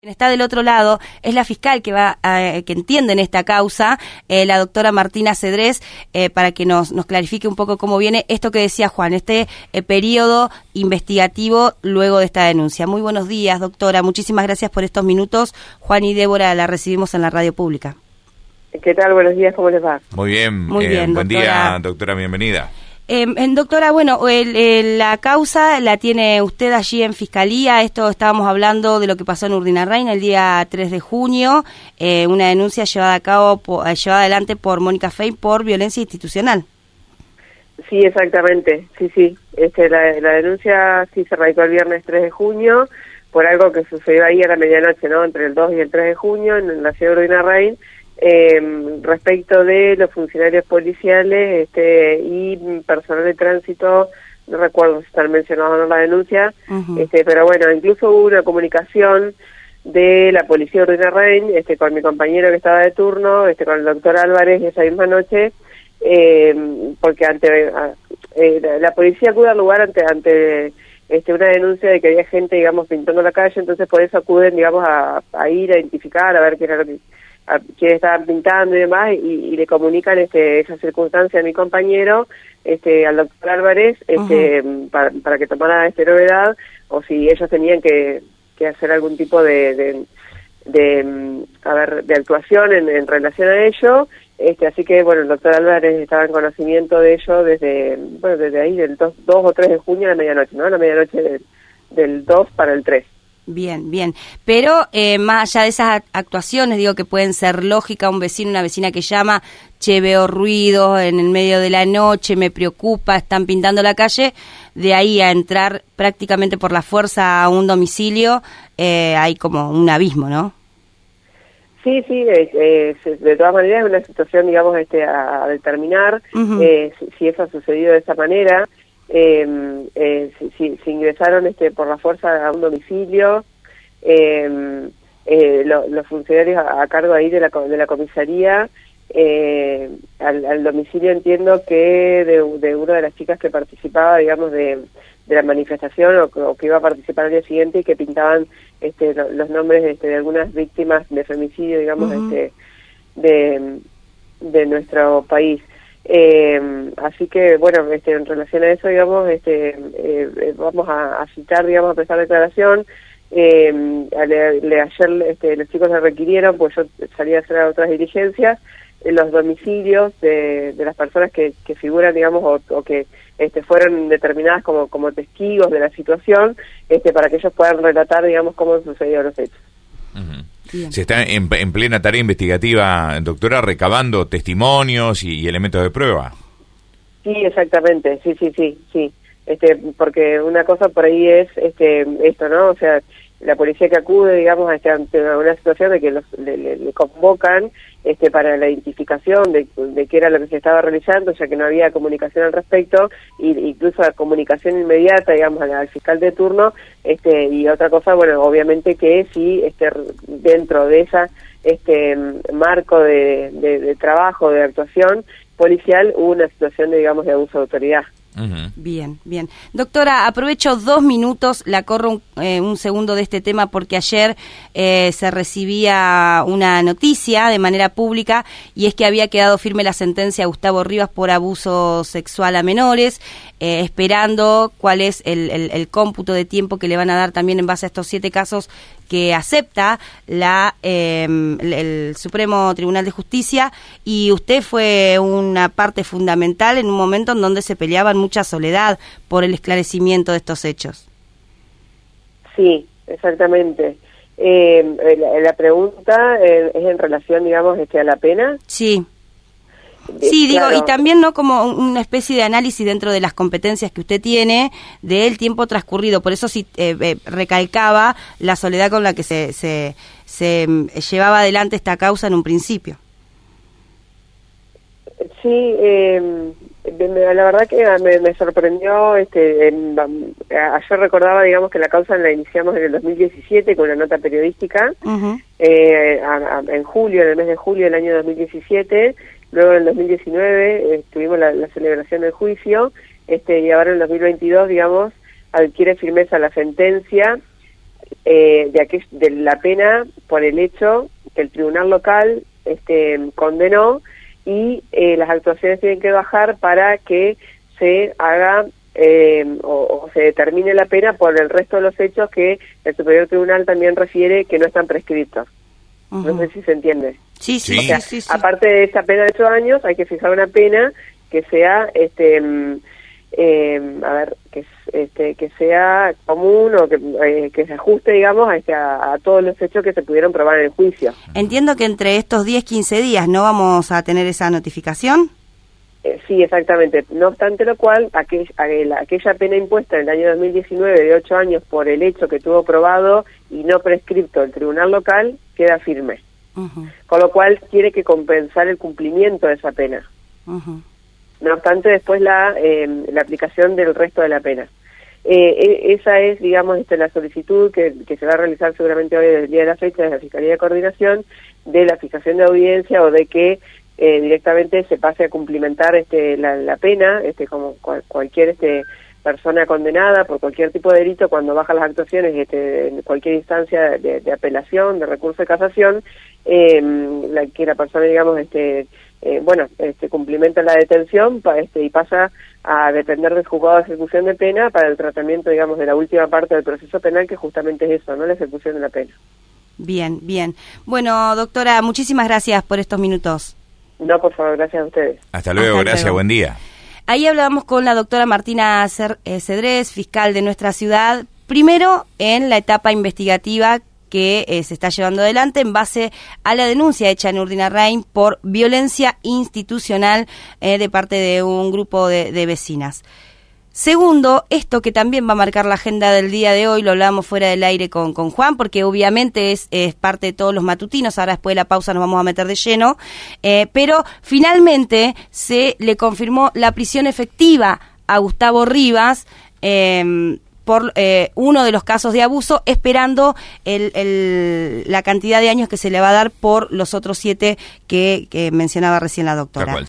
Quien está del otro lado es la fiscal que que entiende en esta causa, la doctora Martina Cedrés, para que nos clarifique un poco cómo viene esto que decía Juan, este periodo investigativo luego de esta denuncia. Muy buenos días, doctora. Muchísimas gracias por estos minutos. Juan y Débora la recibimos en la radio pública. ¿Qué tal? Buenos días, ¿cómo les va? Muy bien, buen doctora. Día, doctora, bienvenida. Doctora, bueno, la causa la tiene usted allí en Fiscalía. Esto estábamos hablando de lo que pasó en Urdinarrain el día 3 de junio, una denuncia llevada adelante por Mónica Fey por violencia institucional. Sí, exactamente, sí. La denuncia sí se radicó el viernes 3 de junio por algo que sucedió ahí a la medianoche, ¿no? Entre el 2 y el 3 de junio en la ciudad de Urdinarrain. Respecto de los funcionarios policiales y personal de tránsito, no recuerdo si están mencionados o no en la denuncia, pero bueno, incluso hubo una comunicación de la policía de Urdinarrain con mi compañero que estaba de turno, con el doctor Álvarez esa misma noche, porque la policía acude al lugar ante una denuncia de que había gente, digamos, pintando la calle, entonces por eso acuden, digamos, a ir a identificar, a ver qué era lo que quiénes estaban pintando y demás, y le comunican esa circunstancia a mi compañero, al doctor Álvarez, para que tomara novedad, o si ellos tenían que hacer algún tipo de actuación en relación a ello. Así que, bueno, el doctor Álvarez estaba en conocimiento de ello desde ahí, del 2 o 3 de junio a la medianoche, ¿no? La medianoche del 2 para el 3. Bien. Pero más allá de esas actuaciones, digo que pueden ser lógicas, un vecino, una vecina que llama, veo ruido en el medio de la noche, me preocupa, están pintando la calle, de ahí a entrar prácticamente por la fuerza a un domicilio, hay como un abismo, ¿no? Sí, de todas maneras es una situación, digamos, a determinar si eso ha sucedido de esa manera. Si ingresaron por la fuerza a un domicilio, los funcionarios a cargo ahí de la comisaría, al domicilio entiendo que de una de las chicas que participaba, digamos, de la manifestación o que iba a participar al día siguiente y que pintaban los nombres de algunas víctimas de femicidio, digamos, de nuestro país. Así que, bueno, en relación a eso, digamos, vamos a citar, digamos, a prestar declaración. Ayer los chicos le requirieron, pues yo salí a hacer otras diligencias, los domicilios de las personas que figuran, digamos, o que fueron determinadas como testigos de la situación, para que ellos puedan relatar, digamos, cómo han sucedido los hechos. Se está en plena tarea investigativa, doctora, recabando testimonios y elementos de prueba. Sí, exactamente, sí. Porque una cosa por ahí es esto, ¿no? O sea, la policía que acude, digamos, ante una situación de que le convocan para la identificación de qué era lo que se estaba realizando, ya que no había comunicación al respecto, incluso la comunicación inmediata, digamos, al fiscal de turno, y otra cosa, bueno, obviamente que sí, dentro de esa marco de trabajo, de actuación policial, hubo una situación de abuso de autoridad. Bien. Doctora, aprovecho 2 minutos, la corro un segundo de este tema porque ayer se recibía una noticia de manera pública y es que había quedado firme la sentencia a Gustavo Rivas por abuso sexual a menores, esperando cuál es el cómputo de tiempo que le van a dar también en base a estos 7 casos que acepta el Supremo Tribunal de Justicia, y usted fue una parte fundamental en un momento en donde se peleaba en mucha soledad por el esclarecimiento de estos hechos. Sí, exactamente. La pregunta es en relación, digamos, a la pena. Sí, claro. Digo, y también no como una especie de análisis dentro de las competencias que usted tiene del tiempo transcurrido. Por eso sí recalcaba la soledad con la que se llevaba adelante esta causa en un principio. Sí, la verdad que me sorprendió. Ayer recordaba, digamos, que la causa la iniciamos en el 2017 con una nota periodística, en julio, en el mes de julio del año 2017. Luego en el 2019 tuvimos la celebración del juicio, y ahora en el 2022, digamos, adquiere firmeza la sentencia, de la pena por el hecho que el tribunal local condenó, y las actuaciones tienen que bajar para que se haga o se determine la pena por el resto de los hechos que el Superior Tribunal también refiere que no están prescritos. No sé si se entiende. Sí. O sea, aparte de esa pena de 8 años, hay que fijar una pena que sea, que sea común, o que se ajuste, digamos, a todos los hechos que se pudieron probar en el juicio. Entiendo que entre estos 10-15 días no vamos a tener esa notificación. Sí, exactamente. No obstante lo cual, aquella pena impuesta en el año 2019 de 8 años por el hecho que tuvo probado y no prescripto el tribunal local, queda firme. Con lo cual tiene que compensar el cumplimiento de esa pena. No obstante, después la aplicación del resto de la pena. Esa es, digamos, la solicitud que se va a realizar seguramente hoy, desde el día de la fecha, de la Fiscalía de Coordinación, de la fijación de audiencia, o de que directamente se pase a cumplimentar la pena, como cualquier persona condenada por cualquier tipo de delito, cuando bajan las actuaciones en cualquier instancia de apelación, de recurso de casación, que la persona, digamos, cumplimenta la detención y pasa a depender del juzgado de ejecución de pena para el tratamiento, digamos, de la última parte del proceso penal, que justamente es eso, ¿no? La ejecución de la pena. Bien. Bueno, doctora, muchísimas gracias por estos minutos. No, por favor, gracias a ustedes. Hasta luego, gracias, buen día. Ahí hablábamos con la doctora Martina Cedrés, fiscal de nuestra ciudad, primero en la etapa investigativa que se está llevando adelante en base a la denuncia hecha en Urdinarrain por violencia institucional de parte de un grupo de vecinas. Segundo, esto que también va a marcar la agenda del día de hoy, lo hablábamos fuera del aire con Juan, porque obviamente es parte de todos los matutinos, ahora después de la pausa nos vamos a meter de lleno, pero finalmente se le confirmó la prisión efectiva a Gustavo Rivas, por uno de los casos de abuso, esperando la cantidad de años que se le va a dar por los otros 7 que mencionaba recién la doctora.